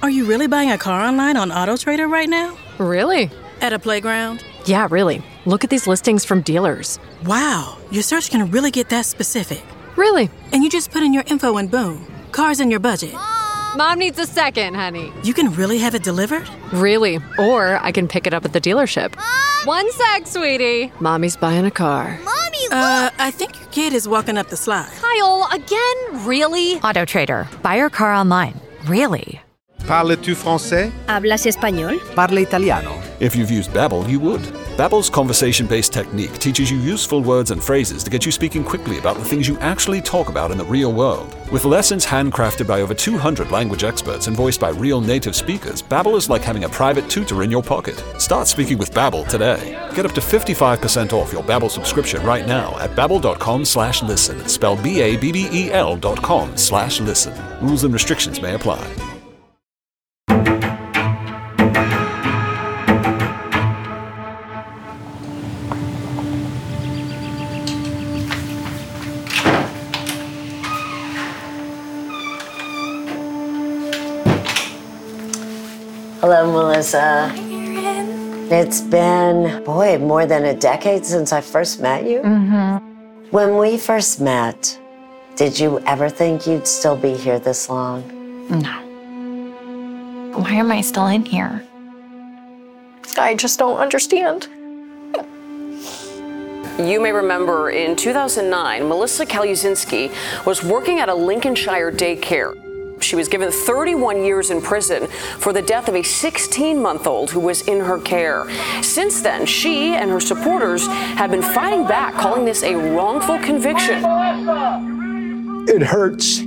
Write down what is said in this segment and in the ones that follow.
Are you really buying a car online on AutoTrader right now? Really? At a playground? Yeah, really. Look at these listings from dealers. Wow, your search can really get that specific. Really? And you just put in your info and boom, car's in your budget. Mom needs a second, honey. You can really have it delivered? Really. Or I can pick it up at the dealership. Mom! 1 sec, sweetie. Mommy's buying a car. Mommy, look! I think your kid is walking up the slide. Kyle, again? Really? AutoTrader. Buy your car online. Really? Parles-tu français? ¿Hablas español? Parla italiano. If you've used Babbel, you would. Babbel's conversation-based technique teaches you useful words and phrases to get you speaking quickly about the things you actually talk about in the real world. With lessons handcrafted by over 200 language experts and voiced by real native speakers, Babbel is like having a private tutor in your pocket. Start speaking with Babbel today. Get up to 55% off your Babbel subscription right now at babbel.com/listen. Spelled BABBEL.com/listen. Rules and restrictions may apply. Hello, Melissa. Hi, Erin. It's been, more than a decade since I first met you. Mm-hmm. When we first met, did you ever think you'd still be here this long? No. Why am I still in here? I just don't understand. You may remember in 2009, Melissa Kaluzinski was working at a Lincolnshire daycare. She was given 31 years in prison for the death of a 16-month-old who was in her care. Since then, she and her supporters have been fighting back, calling this a wrongful conviction. It hurts.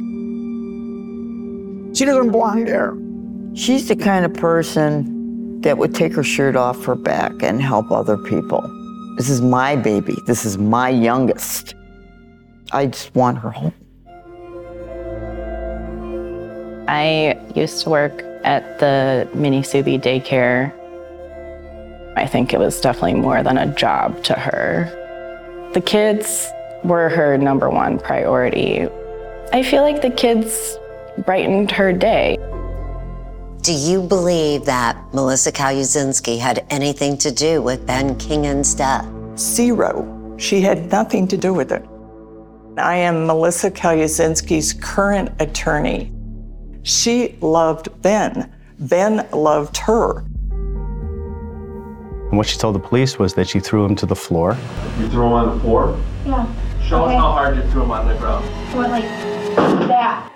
She doesn't belong there. She's the kind of person that would take her shirt off her back and help other people. This is my baby. This is my youngest. I just want her home. I used to work at the Mini Subi daycare. I think it was definitely more than a job to her. The kids were her number one priority. I feel like the kids brightened her day. Do you believe that Melissa Kaluzinski had anything to do with Ben Kingan's death? Zero. She had nothing to do with it. I am Melissa Kaluzinski's current attorney. She loved Ben. Ben loved her. And what she told the police was that she threw him to the floor. You threw him on the floor? Yeah. Show us how hard you threw him on the ground. Went like that.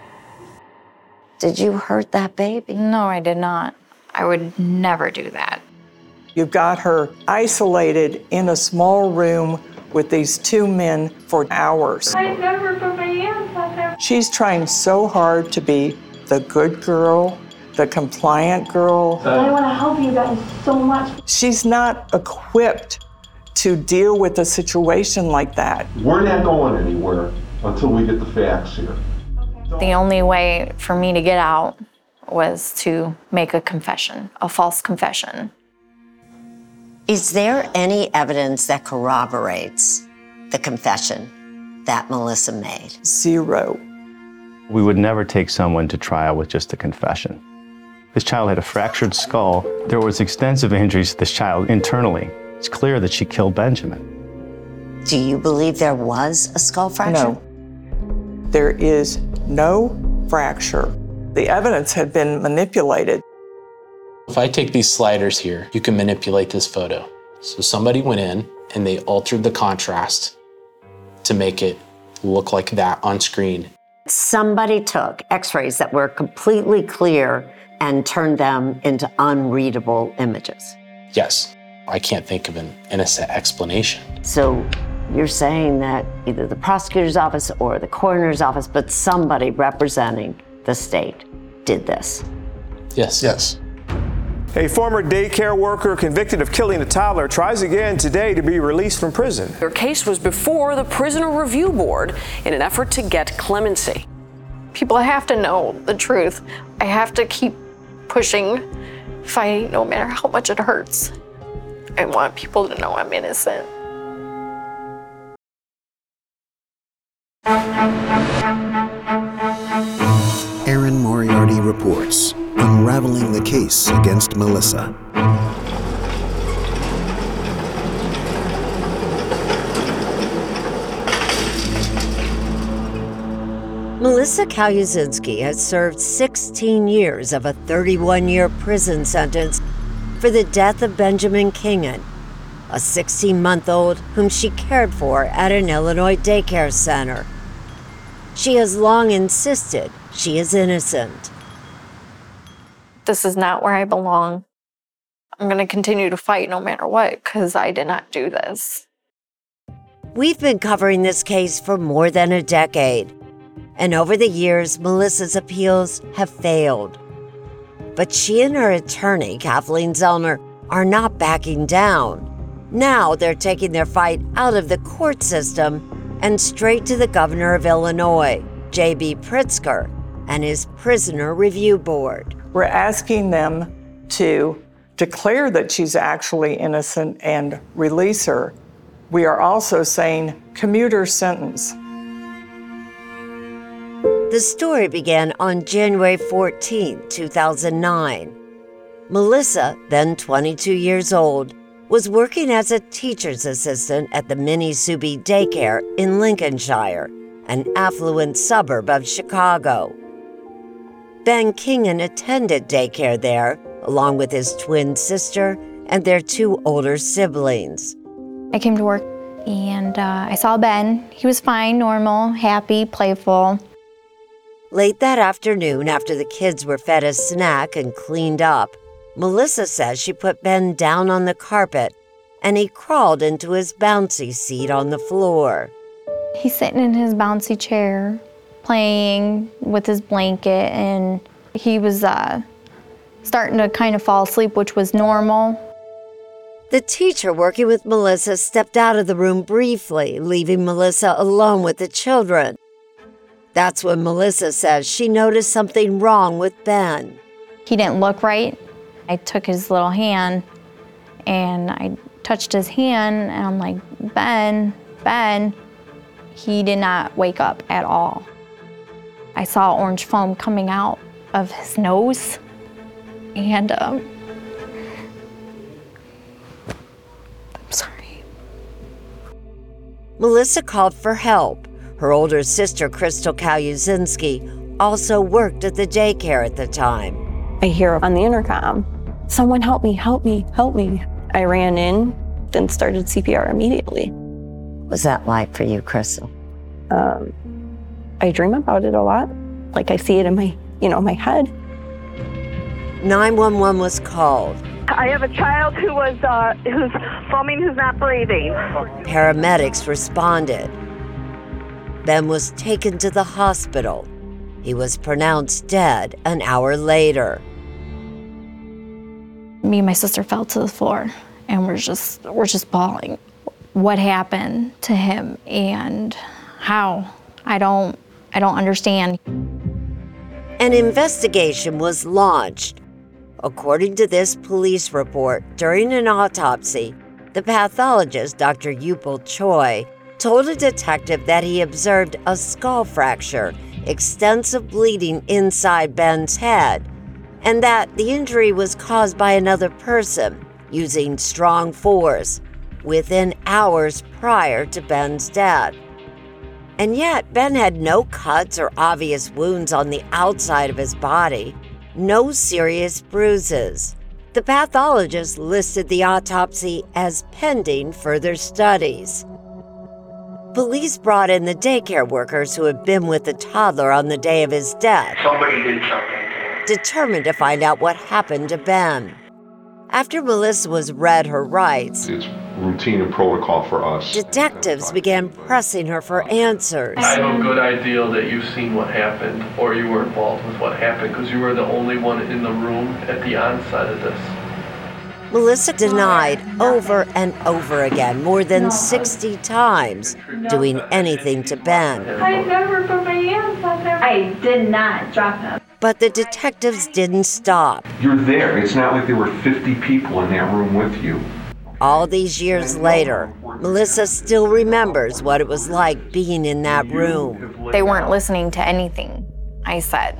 Did you hurt that baby? No, I did not. I would never do that. You got her isolated in a small room with these two men for hours. I never put my hands on her. She's trying so hard to be the good girl, the compliant girl. I want to help you guys so much. She's not equipped to deal with a situation like that. We're not going anywhere until we get the facts here. The only way for me to get out was to make a confession, a false confession. Is there any evidence that corroborates the confession that Melissa made? Zero. We would never take someone to trial with just a confession. This child had a fractured skull. There was extensive injuries to this child internally. It's clear that she killed Benjamin. Do you believe there was a skull fracture? No. There is no fracture. The evidence had been manipulated. If I take these sliders here, you can manipulate this photo. So somebody went in and they altered the contrast to make it look like that on screen. Somebody took x-rays that were completely clear and turned them into unreadable images. Yes, I can't think of an innocent explanation. So you're saying that either the prosecutor's office or the coroner's office, but somebody representing the state did this? Yes. Yes. A former daycare worker convicted of killing a toddler tries again today to be released from prison. Her case was before the Prisoner Review Board in an effort to get clemency. People have to know the truth. I have to keep pushing, fighting, no matter how much it hurts. I want people to know I'm innocent. Erin Moriarty reports on unraveling the case against Melissa. Melissa Kalusinski has served 16 years of a 31-year prison sentence for the death of Benjamin Kingen, a 16-month-old whom she cared for at an Illinois daycare center. She has long insisted she is innocent. This is not where I belong. I'm going to continue to fight no matter what, because I did not do this. We've been covering this case for more than a decade. And over the years, Melissa's appeals have failed. But she and her attorney, Kathleen Zellner, are not backing down. Now they're taking their fight out of the court system and straight to the governor of Illinois, J.B. Pritzker, and his Prisoner Review Board. We're asking them to declare that she's actually innocent and release her. We are also saying commuter sentence. The story began on January 14, 2009. Melissa, then 22 years old, was working as a teacher's assistant at the Minnesubee Daycare in Lincolnshire, an affluent suburb of Chicago. Ben Kingen attended daycare there, along with his twin sister and their 2 older siblings. I came to work and I saw Ben. He was fine, normal, happy, playful. Late that afternoon, after the kids were fed a snack and cleaned up, Melissa says she put Ben down on the carpet and he crawled into his bouncy seat on the floor. He's sitting in his bouncy chair, playing with his blanket, and he was starting to kind of fall asleep, which was normal. The teacher working with Melissa stepped out of the room briefly, leaving Melissa alone with the children. That's when Melissa says she noticed something wrong with Ben. He didn't look right. I took his little hand and I touched his hand and I'm like, Ben. He did not wake up at all. I saw orange foam coming out of his nose and I'm sorry. Melissa called for help. Her older sister, Crystal Kalusinski, also worked at the daycare at the time. I hear on the intercom, "Someone help me, help me, help me." I ran in, then started CPR immediately. What was that like for you, Crystal? I dream about it a lot. Like I see it in my, my head. 911 was called. I have a child who's foaming, who's not breathing. Paramedics responded. Ben was taken to the hospital. He was pronounced dead an hour later. Me and my sister fell to the floor and we're just bawling. What happened to him and how? I don't understand. An investigation was launched. According to this police report, during an autopsy, the pathologist, Dr. Yupal Choi, told a detective that he observed a skull fracture, extensive bleeding inside Ben's head, and that the injury was caused by another person using strong force within hours prior to Ben's death. And yet, Ben had no cuts or obvious wounds on the outside of his body, no serious bruises. The pathologist listed the autopsy as pending further studies. Police brought in the daycare workers who had been with the toddler on the day of his death. Somebody did something. Determined to find out what happened to Ben. After Melissa was read her rights, It's routine and protocol for us. detectives began pressing her for answers. I have a good idea that you've seen what happened or you were involved with what happened because you were the only one in the room at the onset of this. Melissa denied over and over again, more than 60 times, doing anything to Ben. I never put my hands on him. I did not drop him. But the detectives didn't stop. You're there. It's not like there were 50 people in that room with you. All these years later, Melissa still remembers what it was like being in that room. They weren't listening to anything I said.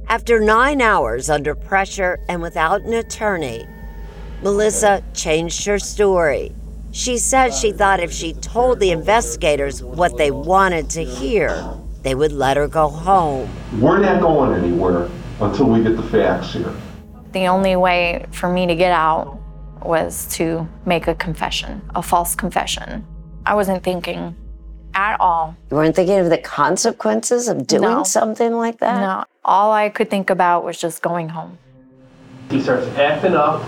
After 9 hours under pressure and without an attorney, Melissa changed her story. She said she thought if she told the investigators what they wanted to hear, they would let her go home. We're not going anywhere until we get the facts here. The only way for me to get out was to make a confession, a false confession. I wasn't thinking at all. You weren't thinking of the consequences of doing something like that? No, all I could think about was just going home. He starts acting up,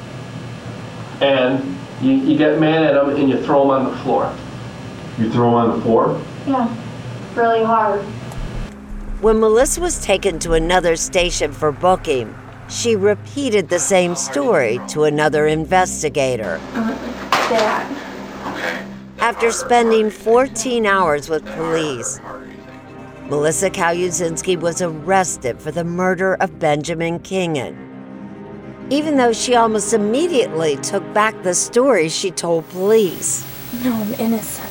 and you get mad at him and you throw him on the floor. You throw him on the floor? Yeah, really hard. When Melissa was taken to another station for booking, she repeated the same story to another investigator. Dad. After spending 14 hours with police, Melissa Kaluzinski was arrested for the murder of Benjamin Kingen, even though she almost immediately took back the story she told police. No, I'm innocent.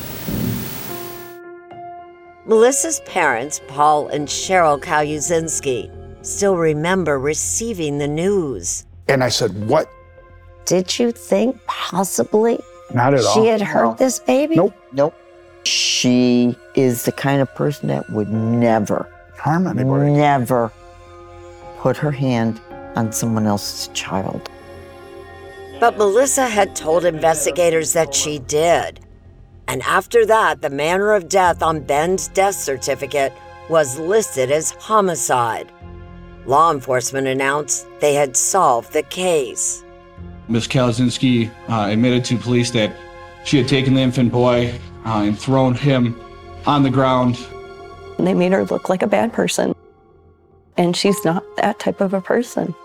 Melissa's parents, Paul and Cheryl Kaluzinski, still remember receiving the news. And I said, what? Did you think possibly Not at all. she had hurt this baby? Nope. She is the kind of person that would never harm anybody. Never put her hand on someone else's child. But Melissa had told investigators that she did. And after that, the manner of death on Ben's death certificate was listed as homicide. Law enforcement announced they had solved the case. Ms. Kaluzinski admitted to police that she had taken the infant boy and thrown him on the ground. They made her look like a bad person. And she's not that type of a person.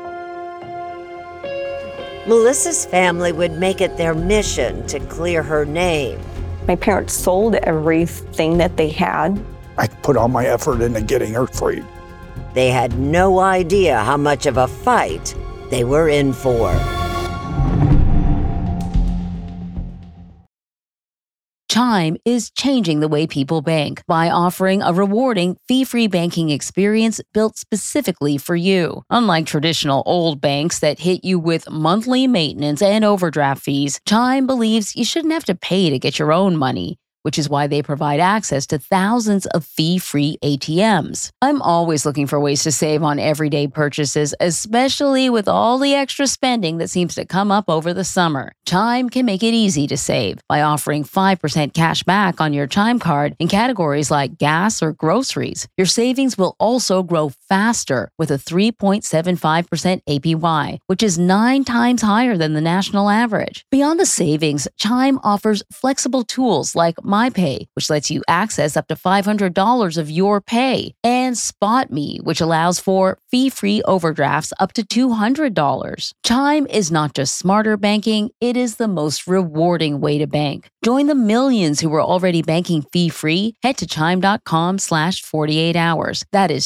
Melissa's family would make it their mission to clear her name. My parents sold everything that they had. I put all my effort into getting her freed. They had no idea how much of a fight they were in for. Chime is changing the way people bank by offering a rewarding, fee-free banking experience built specifically for you. Unlike traditional old banks that hit you with monthly maintenance and overdraft fees, Chime believes you shouldn't have to pay to get your own money, which is why they provide access to thousands of fee-free ATMs. I'm always looking for ways to save on everyday purchases, especially with all the extra spending that seems to come up over the summer. Chime can make it easy to save by offering 5% cash back on your Chime card in categories like gas or groceries. Your savings will also grow faster with a 3.75% APY, which is 9 times higher than the national average. Beyond the savings, Chime offers flexible tools like MyPay, which lets you access up to $500 of your pay, and SpotMe, which allows for fee-free overdrafts up to $200. Chime is not just smarter banking, it is the most rewarding way to bank. Join the millions who are already banking fee-free. Head to chime.com/48 hours. That is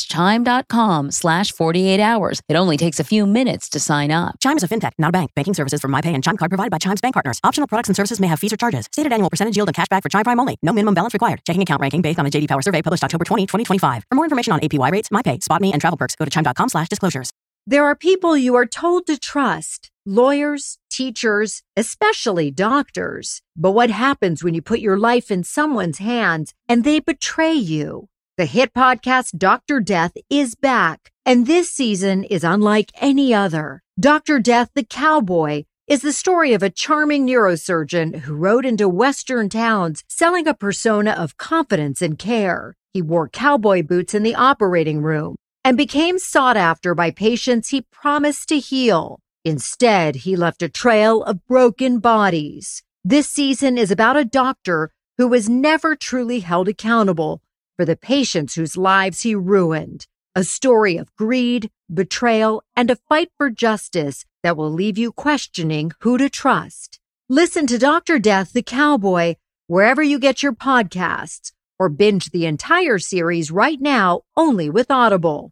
chime.com/48 hours. It only takes a few minutes to sign up. Chime is a fintech, not a bank. Banking services from MyPay and Chime Card provided by Chime's bank partners. Optional products and services may have fees or charges. Stated annual percentage yield and cashback for Chime Prime only. No minimum balance required. Checking account ranking based on the J.D. Power survey published October 20, 2025. For more information on APY rates, MyPay, SpotMe, and travel perks, go to chime.com/disclosures. There are people you are told to trust. Lawyers, teachers, especially doctors. But what happens when you put your life in someone's hands and they betray you? The hit podcast Dr. Death is back, and this season is unlike any other. Dr. Death, the Cowboy, is the story of a charming neurosurgeon who rode into Western towns selling a persona of confidence and care. He wore cowboy boots in the operating room and became sought after by patients he promised to heal. Instead, he left a trail of broken bodies. This season is about a doctor who was never truly held accountable for the patients whose lives he ruined. A story of greed, betrayal, and a fight for justice that will leave you questioning who to trust. Listen to Dr. Death, the Cowboy, wherever you get your podcasts, or binge the entire series right now only with Audible.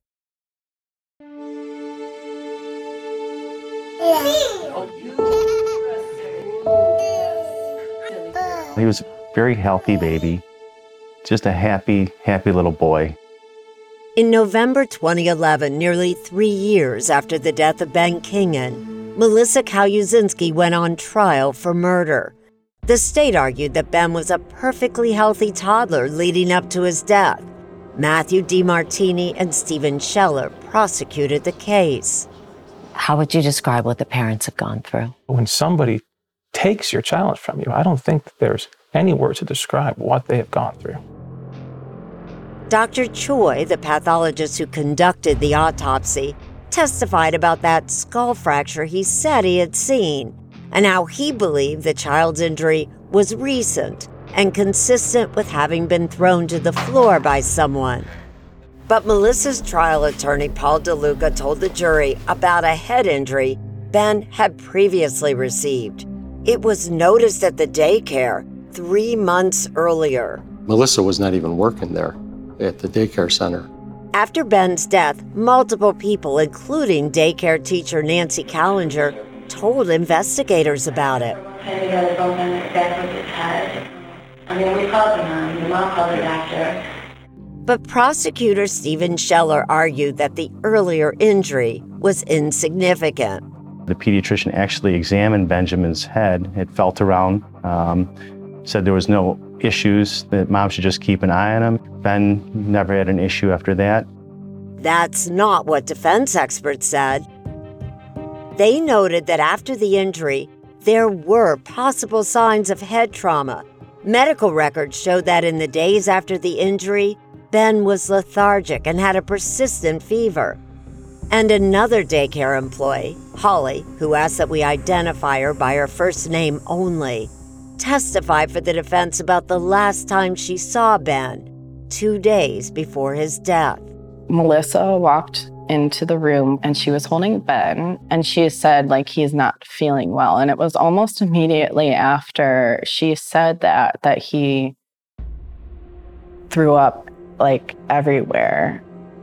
He was a very healthy baby, just a happy, happy little boy. In November 2011, nearly 3 years after the death of Ben Kingen, Melissa Kaluzinski went on trial for murder. The state argued that Ben was a perfectly healthy toddler leading up to his death. Matthew DiMartini and Stephen Scheller prosecuted the case. How would you describe what the parents have gone through? When somebody takes your child from you, I don't think that there's any word to describe what they have gone through. Dr. Choi, the pathologist who conducted the autopsy, testified about that skull fracture he said he had seen and how he believed the child's injury was recent and consistent with having been thrown to the floor by someone. But Melissa's trial attorney, Paul DeLuca, told the jury about a head injury Ben had previously received. It was noticed at the daycare 3 months earlier. Melissa was not even working there at the daycare center. After Ben's death, multiple people, including daycare teacher Nancy Callinger, told investigators about it. And we got a bump on his back with his head. And then we called the mom called the doctor. But prosecutor Stephen Scheller argued that the earlier injury was insignificant. The pediatrician actually examined Benjamin's head. It felt around, said there was no issues, that mom should just keep an eye on him. Ben never had an issue after that. That's not what defense experts said. They noted that after the injury, there were possible signs of head trauma. Medical records showed that in the days after the injury, Ben was lethargic and had a persistent fever. And another daycare employee, Holly, who asked that we identify her by her first name only, testified for the defense about the last time she saw Ben, 2 days before his death. Melissa walked into the room and she was holding Ben, and she said, like, he's not feeling well. And it was almost immediately after she said that he threw up like everywhere.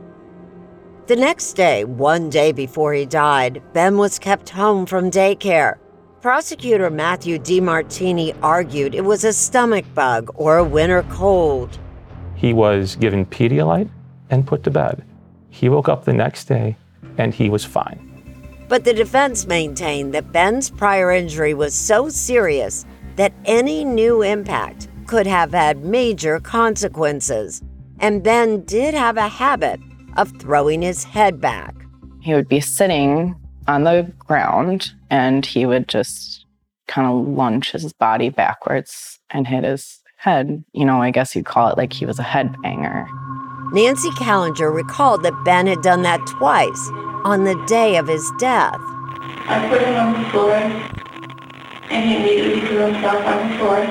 The next day, 1 day before he died, Ben was kept home from daycare. Prosecutor Matthew DiMartini argued it was a stomach bug or a winter cold. He was given Pedialyte and put to bed. He woke up the next day and he was fine. But the defense maintained that Ben's prior injury was so serious that any new impact could have had major consequences. And Ben did have a habit of throwing his head back. He would be sitting on the ground and he would just kind of lunge his body backwards and hit his head. You know, I guess you'd call it like he was a headbanger. Nancy Callinger recalled that Ben had done that twice on the day of his death. I put him on the floor and he immediately threw himself on the floor.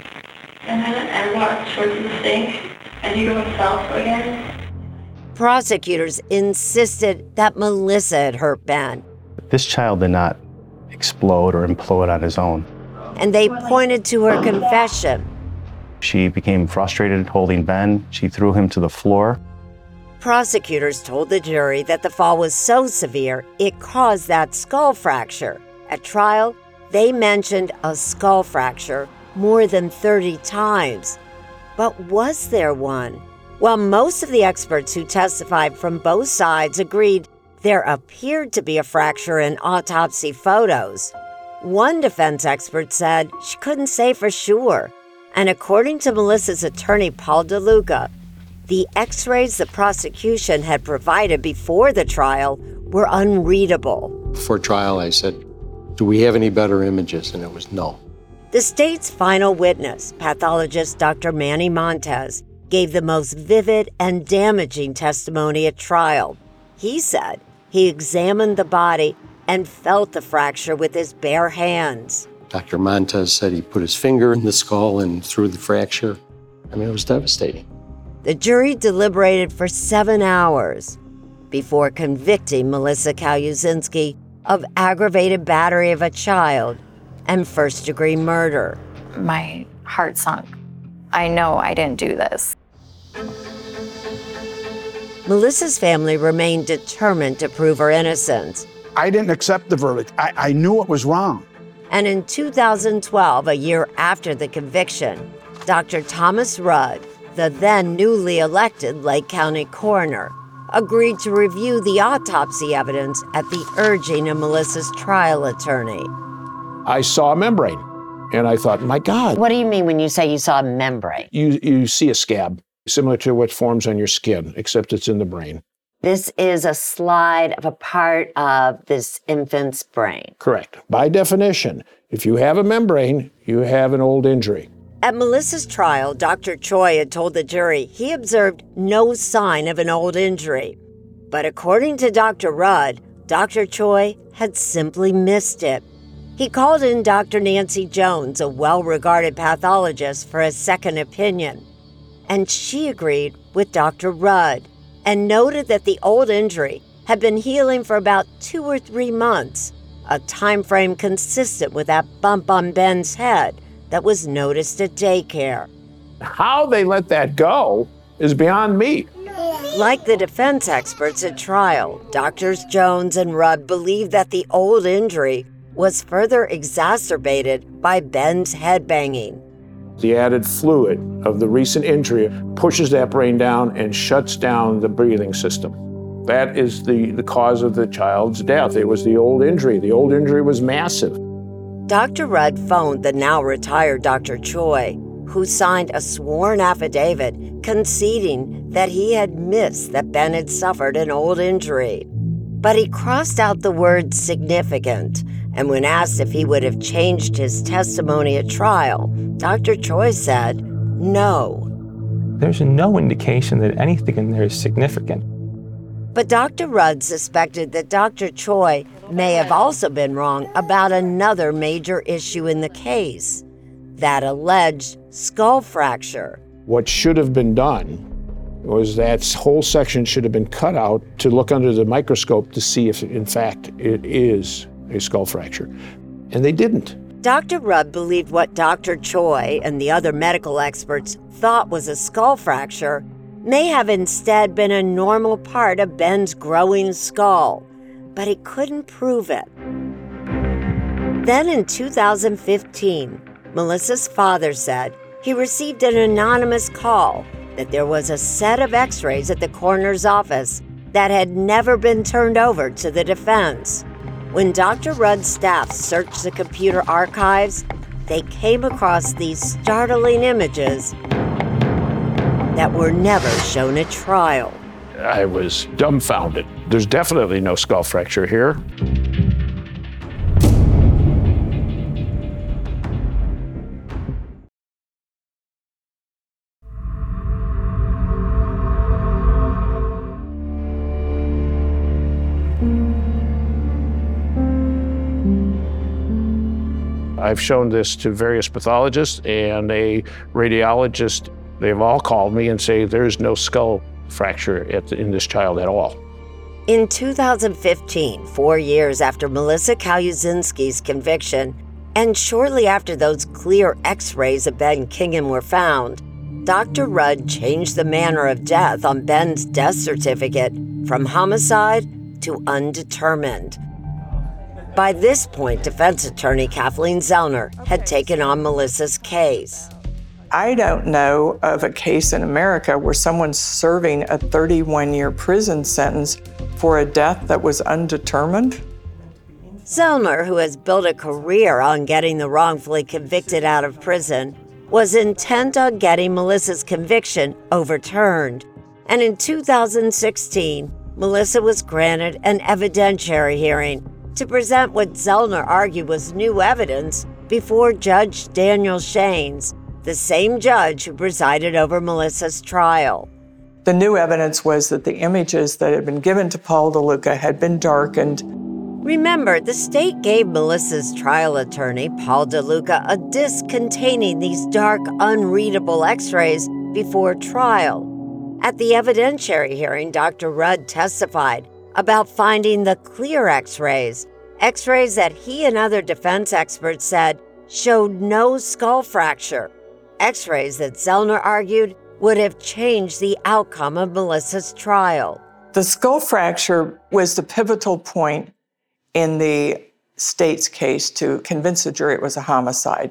And then I walked towards the sink and he threw himself again. Prosecutors insisted that Melissa had hurt Ben. This child did not explode or implode on his own. And they pointed to her confession. She became frustrated holding Ben. She threw him to the floor. Prosecutors told the jury that the fall was so severe it caused that skull fracture. At trial, they mentioned a skull fracture more than 30 times. But was there one? While most of the experts who testified from both sides agreed there appeared to be a fracture in autopsy photos, one defense expert said she couldn't say for sure. And according to Melissa's attorney, Paul DeLuca, the x-rays the prosecution had provided before the trial were unreadable. Before trial, I said, do we have any better images? And it was no. The state's final witness, pathologist Dr. Manny Montez, gave the most vivid and damaging testimony at trial. He said he examined the body and felt the fracture with his bare hands. Dr. Montez said he put his finger in the skull and through the fracture. I mean, it was devastating. The jury deliberated for 7 hours before convicting Melissa Kaluzinski of aggravated battery of a child and first-degree murder. My heart sunk. I know I didn't do this. Melissa's family remained determined to prove her innocence. I didn't accept the verdict. I knew it was wrong. And in 2012, a year after the conviction, Dr. Thomas Rudd, the then newly elected Lake County coroner, agreed to review the autopsy evidence at the urging of Melissa's trial attorney. I saw a membrane, and I thought, my God. What do you mean when you say you saw a membrane? You see a scab, similar to what forms on your skin, except it's in the brain. This is a slide of a part of this infant's brain. Correct. By definition, if you have a membrane, you have an old injury. At Melissa's trial, Dr. Choi had told the jury he observed no sign of an old injury. But according to Dr. Rudd, Dr. Choi had simply missed it. He called in Dr. Nancy Jones, a well-regarded pathologist, for a second opinion. And she agreed with Dr. Rudd and noted that the old injury had been healing for about 2 or 3 months, a time frame consistent with that bump on Ben's head that was noticed at daycare. How they let that go is beyond me. Like the defense experts at trial, Drs. Jones and Rudd believed that the old injury was further exacerbated by Ben's headbanging. The added fluid of the recent injury pushes that brain down and shuts down the breathing system. That is the cause of the child's death. It was the old injury. The old injury was massive. Dr. Rudd phoned the now retired Dr. Choi, who signed a sworn affidavit conceding that he had missed that Ben had suffered an old injury. But he crossed out the word significant, and when asked if he would have changed his testimony at trial, Dr. Choi said no. There's no indication that anything in there is significant. But Dr. Rudd suspected that Dr. Choi may have also been wrong about another major issue in the case, that alleged skull fracture. What should have been done was that whole section should have been cut out to look under the microscope to see if, in fact, it is a skull fracture. And they didn't. Dr. Rudd believed what Dr. Choi and the other medical experts thought was a skull fracture may have instead been a normal part of Ben's growing skull, but he couldn't prove it. Then in 2015, Melissa's father said he received an anonymous call that there was a set of x-rays at the coroner's office that had never been turned over to the defense. When Dr. Rudd's staff searched the computer archives, they came across these startling images that were never shown at trial. I was dumbfounded. There's definitely no skull fracture here. I've shown this to various pathologists and a radiologist. They've all called me and say there's no skull fracture in this child at all. In 2015, 4 years after Melissa Kaluzinski's conviction, and shortly after those clear x-rays of Ben Kingham were found, Dr. Rudd changed the manner of death on Ben's death certificate from homicide to undetermined. By this point, defense attorney Kathleen Zellner had taken on Melissa's case. I don't know of a case in America where someone's serving a 31-year prison sentence for a death that was undetermined. Zellner, who has built a career on getting the wrongfully convicted out of prison, was intent on getting Melissa's conviction overturned. And in 2016, Melissa was granted an evidentiary hearing to present what Zellner argued was new evidence before Judge Daniel Shaines, the same judge who presided over Melissa's trial. The new evidence was that the images that had been given to Paul DeLuca had been darkened. Remember, the state gave Melissa's trial attorney, Paul DeLuca, a disc containing these dark, unreadable x-rays before trial. At the evidentiary hearing, Dr. Rudd testified about finding the clear x-rays that he and other defense experts said showed no skull fracture, x-rays that Zellner argued would have changed the outcome of Melissa's trial. The skull fracture was the pivotal point in the state's case to convince the jury it was a homicide.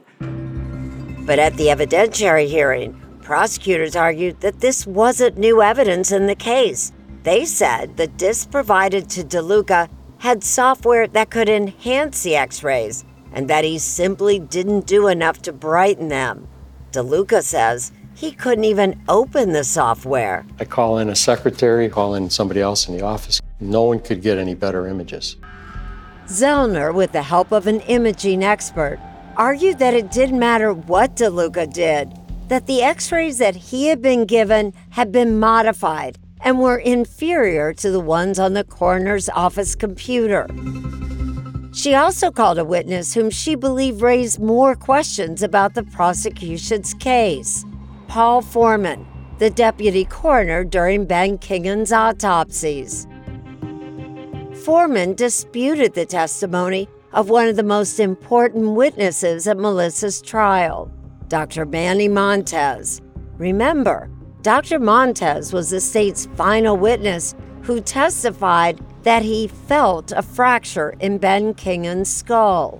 But at the evidentiary hearing, prosecutors argued that this wasn't new evidence in the case, They said the disc provided to DeLuca had software that could enhance the x-rays and that he simply didn't do enough to brighten them. DeLuca says he couldn't even open the software. I call in a secretary, call in somebody else in the office. No one could get any better images. Zellner, with the help of an imaging expert, argued that it didn't matter what DeLuca did, that the x-rays that he had been given had been modified and were inferior to the ones on the coroner's office computer. She also called a witness whom she believed raised more questions about the prosecution's case, Paul Foreman, the deputy coroner during Ben Kingan's autopsies. Foreman disputed the testimony of one of the most important witnesses at Melissa's trial, Dr. Manny Montez. Remember, Dr. Montez was the state's final witness who testified that he felt a fracture in Ben Kingan's skull.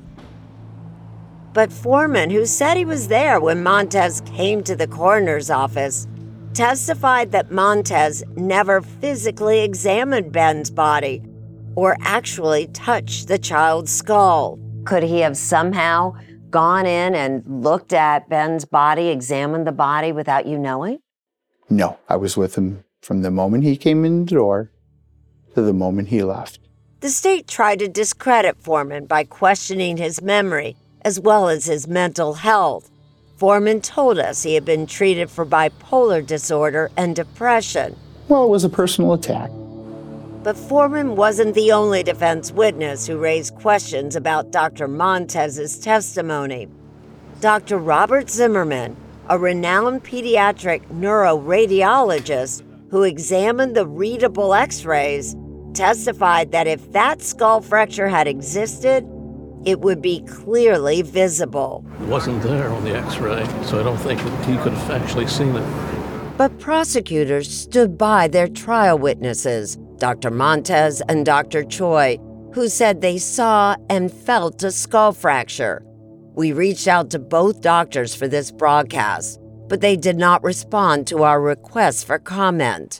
But Foreman, who said he was there when Montez came to the coroner's office, testified that Montez never physically examined Ben's body or actually touched the child's skull. Could he have somehow gone in and looked at Ben's body, examined the body without you knowing? No, I was with him from the moment he came in the door to the moment he left. The state tried to discredit Foreman by questioning his memory as well as his mental health. Foreman told us he had been treated for bipolar disorder and depression. Well, it was a personal attack. But Foreman wasn't the only defense witness who raised questions about Dr. Montez's testimony. Dr. Robert Zimmerman, a renowned pediatric neuroradiologist who examined the readable x-rays, testified that if that skull fracture had existed, it would be clearly visible. It wasn't there on the x-ray, so I don't think that he could have actually seen it. But prosecutors stood by their trial witnesses, Dr. Montez and Dr. Choi, who said they saw and felt a skull fracture. We reached out to both doctors for this broadcast, but they did not respond to our request for comment.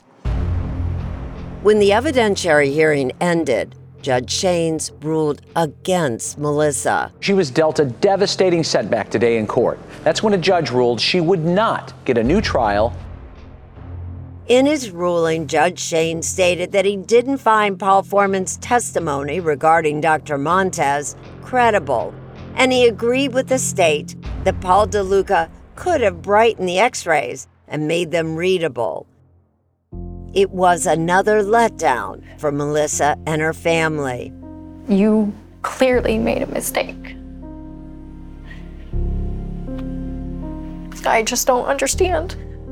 When the evidentiary hearing ended, Judge Shaines ruled against Melissa. She was dealt a devastating setback today in court. That's when a judge ruled she would not get a new trial. In his ruling, Judge Shaines stated that he didn't find Paul Foreman's testimony regarding Dr. Montez credible, and he agreed with the state that Paul DeLuca could have brightened the x-rays and made them readable. It was another letdown for Melissa and her family. You clearly made a mistake. I just don't understand.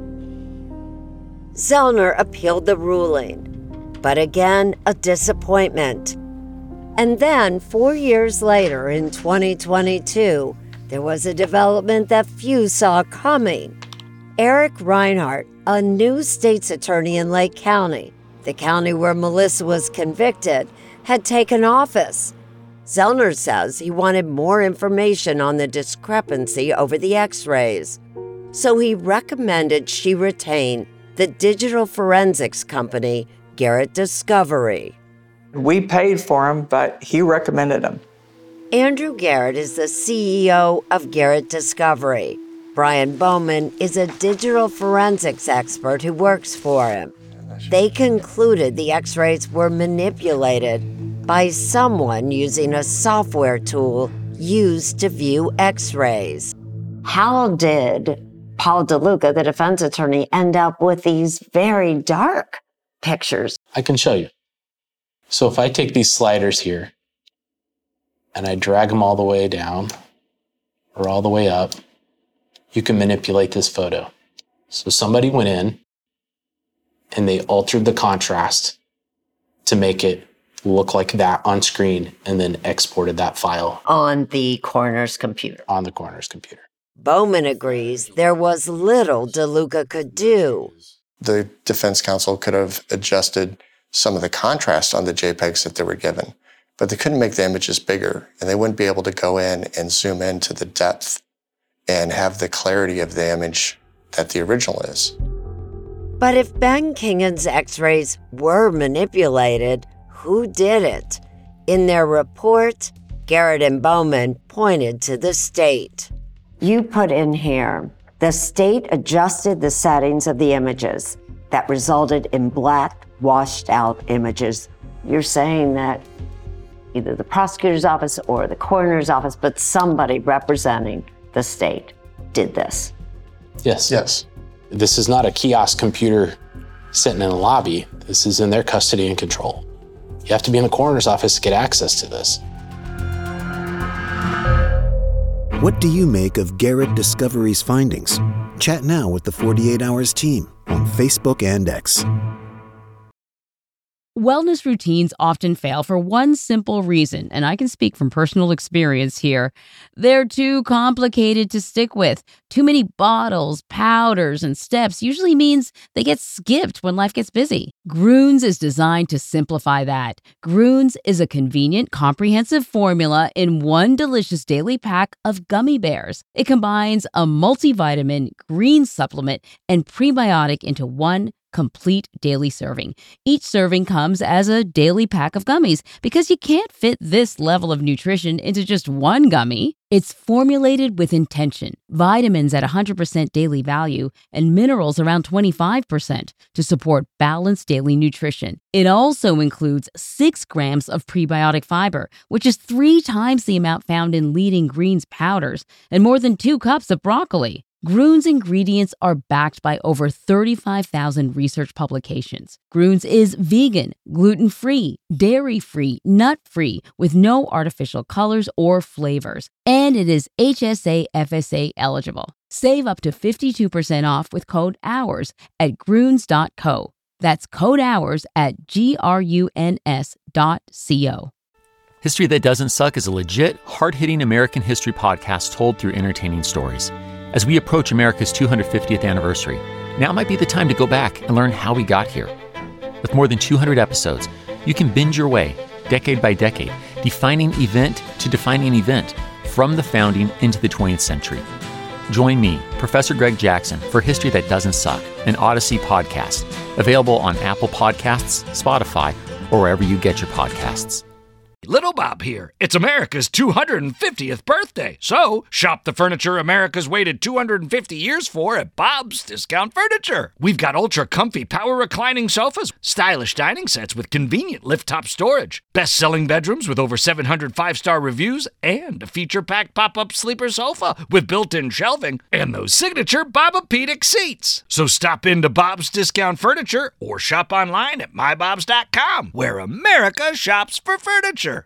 Zellner appealed the ruling, but again, a disappointment. And then, 4 years later, in 2022, there was a development that few saw coming. Eric Reinhart, a new state's attorney in Lake County, the county where Melissa was convicted, had taken office. Zellner says he wanted more information on the discrepancy over the x-rays. So he recommended she retain the digital forensics company, Garrett Discovery. We paid for him, but he recommended him. Andrew Garrett is the CEO of Garrett Discovery. Brian Bowman is a digital forensics expert who works for him. They concluded the x-rays were manipulated by someone using a software tool used to view x-rays. How did Paul DeLuca, the defense attorney, end up with these very dark pictures? I can show you. So if I take these sliders here and I drag them all the way down or all the way up, you can manipulate this photo. So somebody went in and they altered the contrast to make it look like that on screen and then exported that file. On the coroner's computer. On the coroner's computer. Bowman agrees there was little DeLuca could do. The defense counsel could have adjusted some of the contrast on the JPEGs that they were given, but they couldn't make the images bigger, and they wouldn't be able to go in and zoom into the depth and have the clarity of the image that the original is. But if Ben Kingan's x-rays were manipulated, who did it? In their report, Garrett and Bowman pointed to the state. You put in here, the state adjusted the settings of the images that resulted in black, washed out images. You're saying that either the prosecutor's office or the coroner's office, but somebody representing the state did this. Yes. Yes. This is not a kiosk computer sitting in a lobby. This is in their custody and control. You have to be in the coroner's office to get access to this. What do you make of Garrett Discovery's findings? Chat now with the 48 Hours team on Facebook and X. Wellness routines often fail for one simple reason, and I can speak from personal experience here. They're too complicated to stick with. Too many bottles, powders, and steps usually means they get skipped when life gets busy. Grüns is designed to simplify that. Grüns is a convenient, comprehensive formula in one delicious daily pack of gummy bears. It combines a multivitamin, green supplement, and prebiotic into one complete daily serving. Each serving comes as a daily pack of gummies because you can't fit this level of nutrition into just one gummy. It's formulated with intention, vitamins at 100% daily value, and minerals around 25% to support balanced daily nutrition. It also includes 6 grams of prebiotic fiber, which is 3 times the amount found in leading greens powders, and more than 2 cups of broccoli. Grüns ingredients are backed by over 35,000 research publications. Grüns is vegan, gluten-free, dairy-free, nut-free, with no artificial colors or flavors. And it is HSA FSA eligible. Save up to 52% off with code HOURS at Grüns.co. That's code HOURS at GRUNS.co. History That Doesn't Suck is a legit, hard-hitting American history podcast told through entertaining stories. As we approach America's 250th anniversary, now might be the time to go back and learn how we got here. With more than 200 episodes, you can binge your way, decade by decade, defining event to defining event, from the founding into the 20th century. Join me, Professor Greg Jackson, for History That Doesn't Suck, an Odyssey podcast, available on Apple Podcasts, Spotify, or wherever you get your podcasts. Little Bob here. It's America's 250th birthday. So, shop the furniture America's waited 250 years for at Bob's Discount Furniture. We've got ultra-comfy power reclining sofas, stylish dining sets with convenient lift-top storage, best-selling bedrooms with over 700 5-star reviews, and a feature-packed pop-up sleeper sofa with built-in shelving, and those signature Bobapedic seats. So stop into Bob's Discount Furniture or shop online at mybobs.com, where America shops for furniture.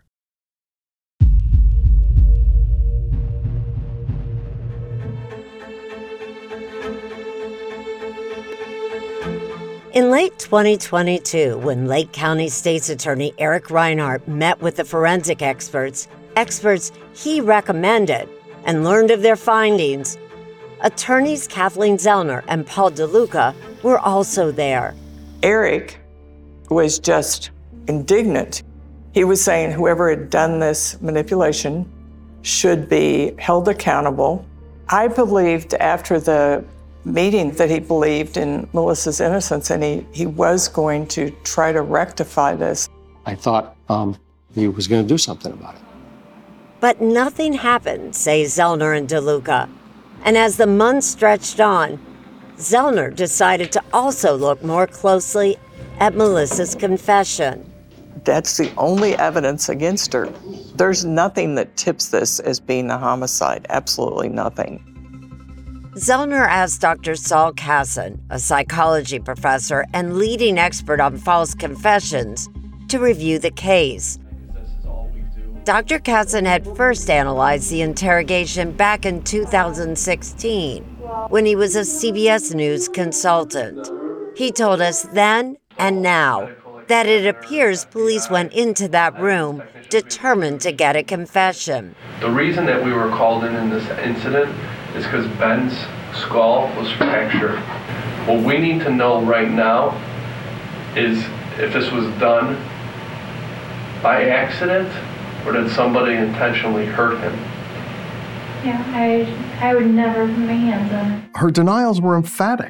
In late 2022, when Lake County State's Attorney Eric Reinhart met with the forensic experts he recommended, and learned of their findings, attorneys Kathleen Zellner and Paul DeLuca were also there. Eric was just indignant. He was saying whoever had done this manipulation should be held accountable. I believed after the meeting that he believed in Melissa's innocence, and he was going to try to rectify this. I thought he was going to do something about it. But nothing happened, say Zellner and DeLuca. And as the months stretched on, Zellner decided to also look more closely at Melissa's confession. That's the only evidence against her. There's nothing that tips this as being a homicide, absolutely nothing. Zellner asked Dr. Saul Kassan, a psychology professor and leading expert on false confessions, to review the case. Dr. Kassan had first analyzed the interrogation back in 2016, when he was a CBS News consultant. He told us then and now that it appears police went into that room determined to get a confession. The reason that we were called in this incident is because Ben's skull was fractured. What we need to know right now is if this was done by accident or did somebody intentionally hurt him. Yeah, I would never put my hands on it. Her denials were emphatic.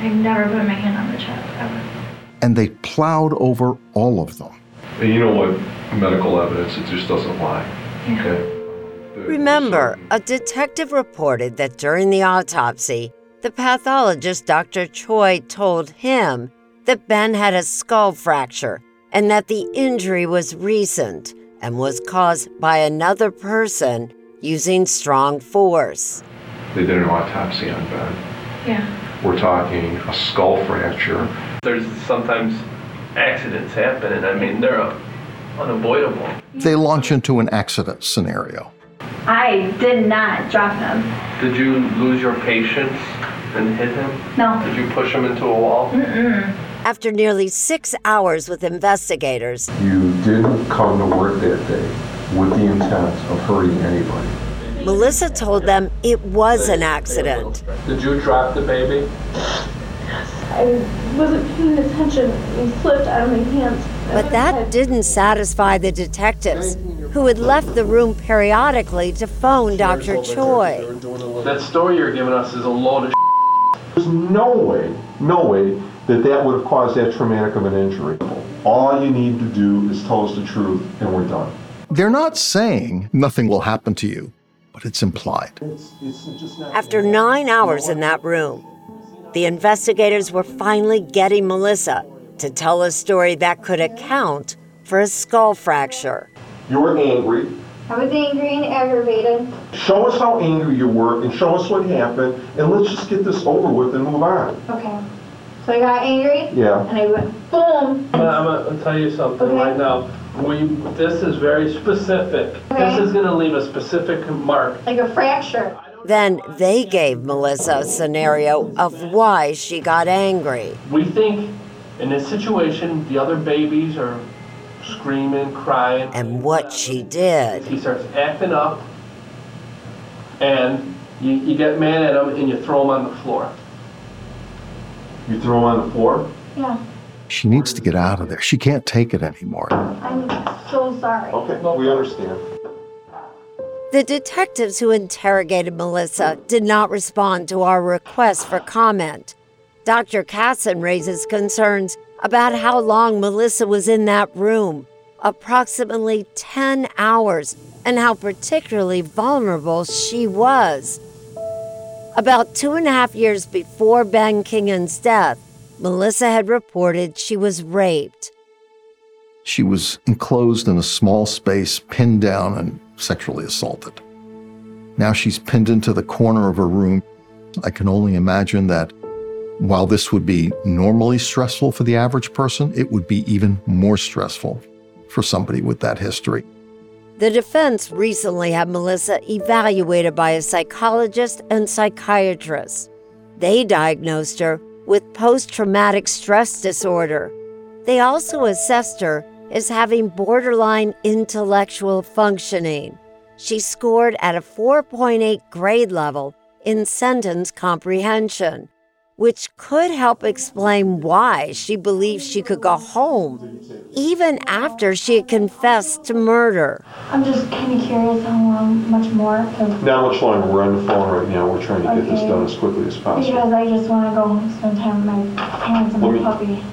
I've never put my hand on the chest, ever. And they plowed over all of them. And you know what? Medical evidence, it just doesn't lie. Yeah. Okay? Remember, a detective reported that during the autopsy, the pathologist, Dr. Choi, told him that Ben had a skull fracture and that the injury was recent and was caused by another person using strong force. They did an autopsy on Ben. Yeah. We're talking a skull fracture. There's sometimes accidents happen, and I mean, they're unavoidable. They launch into an accident scenario. I did not drop him. Did you lose your patience and hit him? No. Did you push him into a wall? Mm-mm. After nearly 6 hours with investigators, You didn't come to work that day with the intent of hurting anybody. Melissa told them it was an accident. Did you drop the baby? I wasn't paying attention. He slipped out of my hands. But that didn't satisfy the detectives, who had left the room periodically to phone Dr. Choi. That story you're giving us is a load of There's no way that would have caused that traumatic of an injury. All you need to do is tell us the truth and we're done. They're not saying nothing will happen to you, but it's implied. After 9 hours in that room, the investigators were finally getting Melissa to tell a story that could account for a skull fracture. You were angry. I was angry and aggravated. Show us how angry you were and show us what happened, and let's just get this over with and move on. Okay. So I got angry. Yeah. And I went boom. I'm gonna tell you something right now. This is very specific. Okay. This is gonna leave a specific mark. Like a fracture. Then they gave Melissa a scenario of why she got angry. We think in this situation, the other babies are screaming, crying. And what she did. He starts acting up, and you get mad at him and you throw him on the floor. You throw him on the floor? Yeah. She needs to get out of there. She can't take it anymore. I'm so sorry. Okay, we understand. The detectives who interrogated Melissa did not respond to our request for comment. Dr. Casson raises concerns about how long Melissa was in that room, approximately 10 hours, and how particularly vulnerable she was. About 2.5 years before Ben Kingan's death, Melissa had reported she was raped. She was enclosed in a small space, pinned down and sexually assaulted. Now she's pinned into the corner of her room. I can only imagine that while this would be normally stressful for the average person, it would be even more stressful for somebody with that history. The defense recently had Melissa evaluated by a psychologist and psychiatrist. They diagnosed her with post-traumatic stress disorder. They also assessed her as having borderline intellectual functioning. She scored at a 4.8 grade level in sentence comprehension, which could help explain why she believes she could go home, even after she had confessed to murder. I'm just kind of curious how much more. Not much longer. We're on the phone right now. We're trying to get this done as quickly as possible. Because I just want to go home, spend time with my parents and my puppy.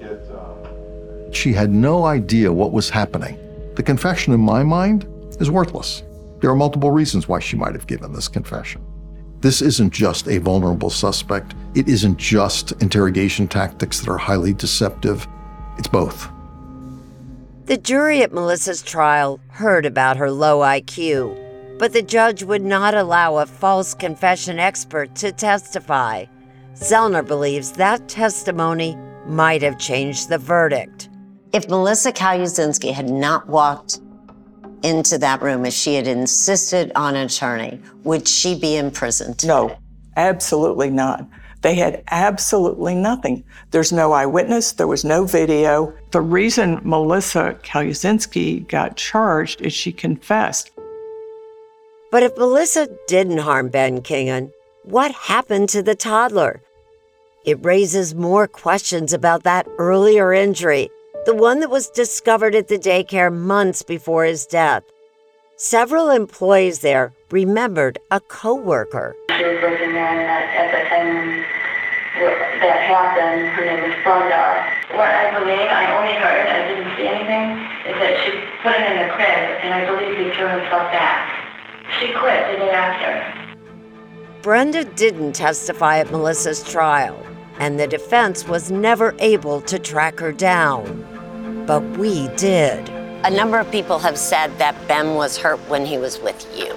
She had no idea what was happening. The confession, in my mind, is worthless. There are multiple reasons why she might have given this confession. This isn't just a vulnerable suspect. It isn't just interrogation tactics that are highly deceptive. It's both. The jury at Melissa's trial heard about her low IQ, but the judge would not allow a false confession expert to testify. Zellner believes that testimony might have changed the verdict. If Melissa Kaluzinski had not walked into that room, if she had insisted on an attorney, would she be imprisoned today? No, absolutely not. They had absolutely nothing. There's no eyewitness. There was no video. The reason Melissa Kaluzinski got charged is she confessed. But if Melissa didn't harm Ben Kingan, what happened to the toddler? It raises more questions about that earlier injury, the one that was discovered at the daycare months before his death. Several employees there remembered a coworker. She was working there, and at the time that happened. Her name was Brenda. What I believe, I only heard, I didn't see anything, is that she put him in the crib, and I believe he threw himself back. She quit the day after. Brenda didn't testify at Melissa's trial, and the defense was never able to track her down. But we did. A number of people have said that Ben was hurt when he was with you.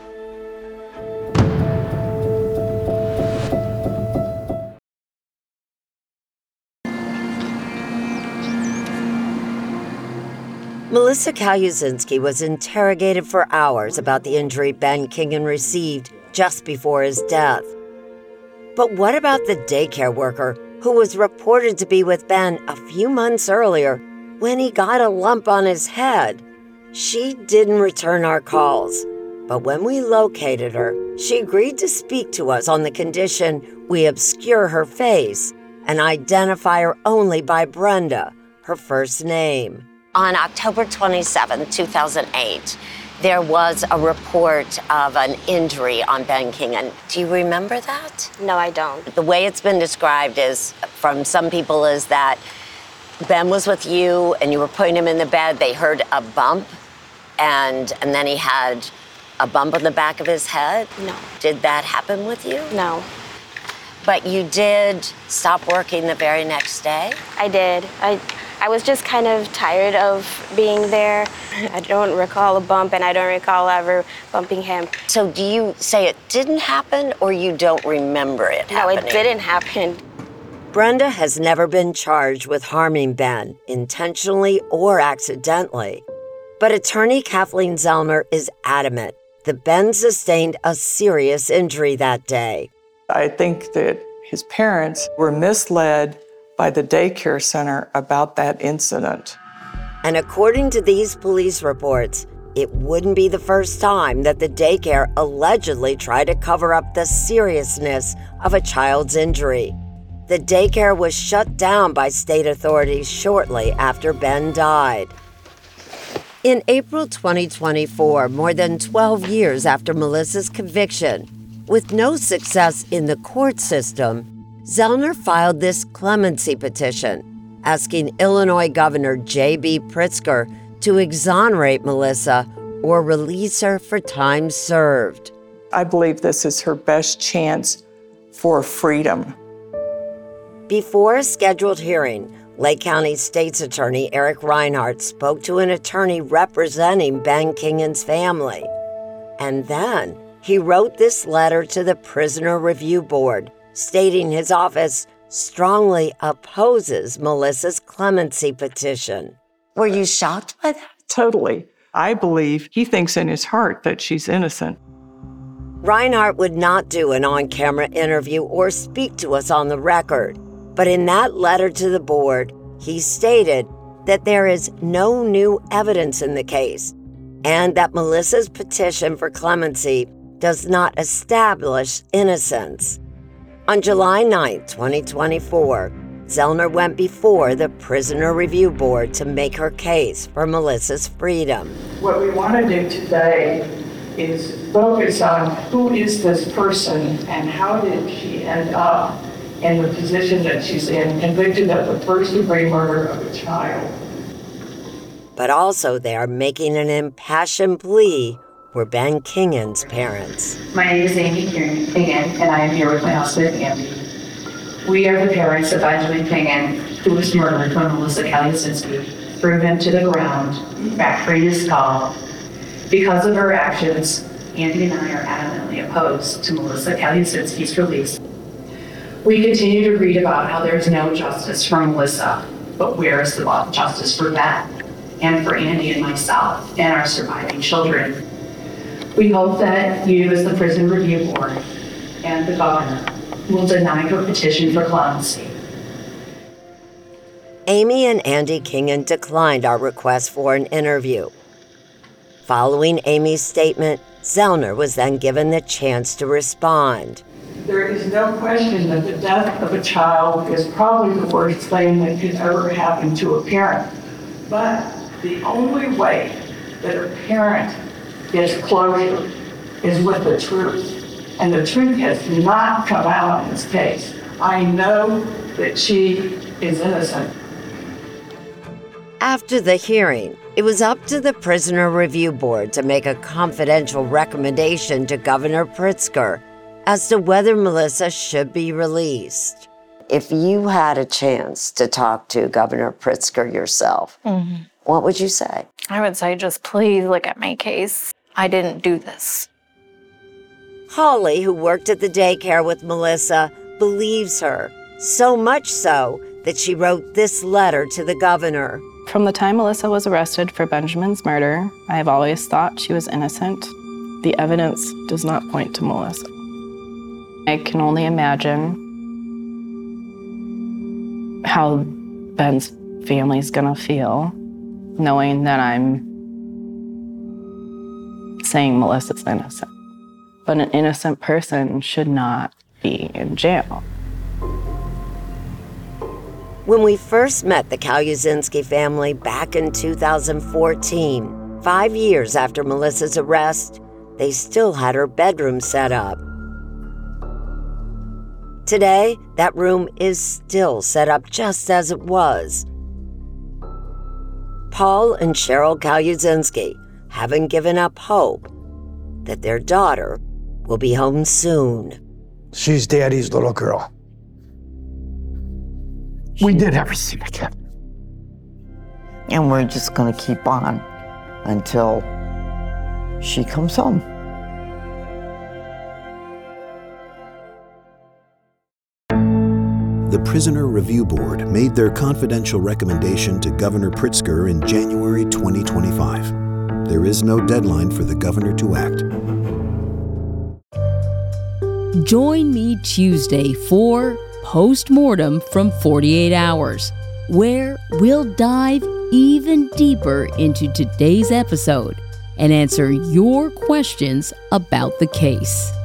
Melissa Kalusinski was interrogated for hours about the injury Ben Kingen received just before his death. But what about the daycare worker who was reported to be with Ben a few months earlier when he got a lump on his head? She didn't return our calls, but when we located her, she agreed to speak to us on the condition we obscure her face and identify her only by Brenda, her first name. On October 27, 2008, there was a report of an injury on Ben Kingen. Do you remember that? No, I don't. The way it's been described is, from some people, is that Ben was with you and you were putting him in the bed. They heard a bump, and then he had a bump on the back of his head. No. Did that happen with you? No. But you did stop working the very next day? I did. I was just kind of tired of being there. I don't recall a bump, and I don't recall ever bumping him. So do you say it didn't happen, or you don't remember it happening? No, it didn't happen. Brenda has never been charged with harming Ben, intentionally or accidentally. But attorney Kathleen Zellner is adamant that Ben sustained a serious injury that day. I think that his parents were misled by the daycare center about that incident. And according to these police reports, it wouldn't be the first time that the daycare allegedly tried to cover up the seriousness of a child's injury. The daycare was shut down by state authorities shortly after Ben died. In April 2024, more than 12 years after Melissa's conviction, with no success in the court system, Zellner filed this clemency petition, asking Illinois Governor J.B. Pritzker to exonerate Melissa or release her for time served. I believe this is her best chance for freedom. Before a scheduled hearing, Lake County State's Attorney Eric Reinhart spoke to an attorney representing Ben Kingen's family. And then he wrote this letter to the Prisoner Review Board, stating his office strongly opposes Melissa's clemency petition. Were you shocked by that? Totally. I believe he thinks in his heart that she's innocent. Reinhart would not do an on-camera interview or speak to us on the record, but in that letter to the board, he stated that there is no new evidence in the case and that Melissa's petition for clemency does not establish innocence. On July 9, 2024, Zellner went before the Prisoner Review Board to make her case for Melissa's freedom. What we want to do today is focus on who is this person and how did she end up in the position that she's in, convicted of the first-degree murder of a child. But also they are making an impassioned plea for Ben Kingen's parents. My name is Amy Kingen, and I am here with my husband, Andy. We are the parents of Benjamin Kingen, who was murdered by Melissa Kalusinski, threw him to the ground, fracturing his skull. Because of her actions, Andy and I are adamantly opposed to Melissa Kalusinski's release. We continue to read about how there's no justice for Melissa, but where is the justice for Ben, and for Andy and myself, and our surviving children? We hope that you, as the Prison Review Board and the governor, will deny her petition for clemency. Amy and Andy Kingen declined our request for an interview. Following Amy's statement, Zellner was then given the chance to respond. There is no question that the death of a child is probably the worst thing that could ever happen to a parent. But the only way that a parent gets closure is with the truth. And the truth has not come out in this case. I know that she is innocent. After the hearing, it was up to the Prisoner Review Board to make a confidential recommendation to Governor Pritzker as to whether Melissa should be released. If you had a chance to talk to Governor Pritzker yourself, what would you say? I would say just please look at my case. I didn't do this. Holly, who worked at the daycare with Melissa, believes her, so much so that she wrote this letter to the governor. From the time Melissa was arrested for Benjamin's murder, I have always thought she was innocent. The evidence does not point to Melissa. I can only imagine how Ben's family's gonna feel, knowing that I'm saying Melissa's innocent. But an innocent person should not be in jail. When we first met the Kaluzinski family back in 2014, 5 years after Melissa's arrest, they still had her bedroom set up. Today, that room is still set up just as it was. Paul and Cheryl Kaluzinski haven't given up hope that their daughter will be home soon. She's Daddy's little girl. We did everything we could. And we're just going to keep on until she comes home. The Prisoner Review Board made their confidential recommendation to Governor Pritzker in January 2025. There is no deadline for the governor to act. Join me Tuesday for Postmortem from 48 Hours, where we'll dive even deeper into today's episode and answer your questions about the case.